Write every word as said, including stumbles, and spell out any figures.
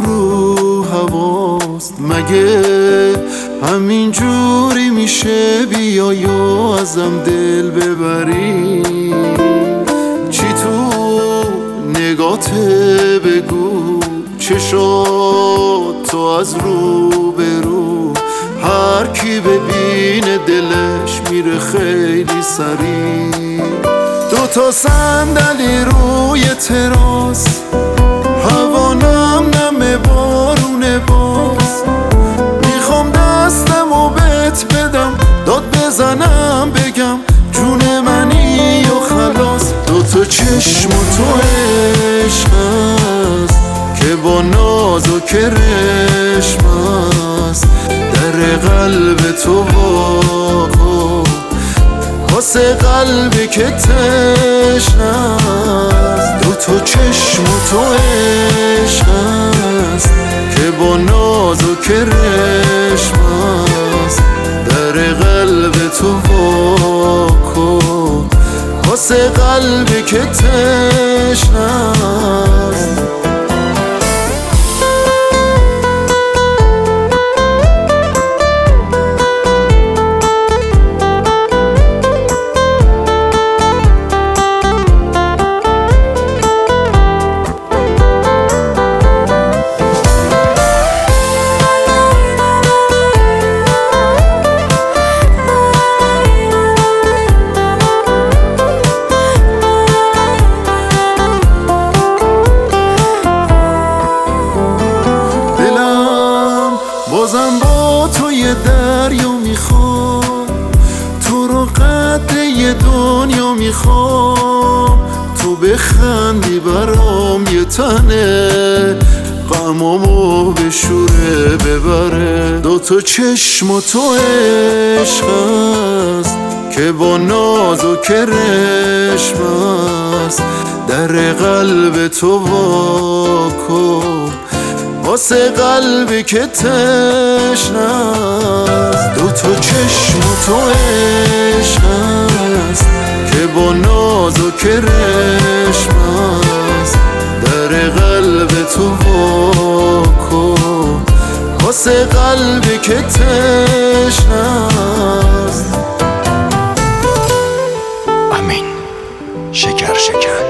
رو هواست. مگه همین جوری میشه بیای و ازم دل ببری؟ چی تو نگاته بگو، چشات تو از رو به رو، هر کی ببینه دلش میره خیلی سریع. دو تا صندلی روی تراس، هوا نم نم بارونه باز. میخوام دستمو بهت بدم، داد بزنم بگم جون منی و خلاص. دو تا چشم و تو عشق هست که با ناز و کرشم هست، در قلب تو واکن واسه قلبی که تشنه است. دو تا چشم و تو عشق هست که با ناز و کرشم هست، در قلب تو واکن واسه قلبی که تشنه است. بازم با تو یه دریا میخوام، تو رو قد یه دنیا میخوام. تو بخندی برام یه تنه، غمامو به شوره ببره. دو تا چشم و تو عشق هست که با ناز و کرشم هست، در قلب تو واکن واسه قلبی که تشنه است. دو تا چشم و تو عشق هست که با ناز و کرشم هست، در قلب تو واکن واسه قلبی که تشنه است. امین شکر شکن.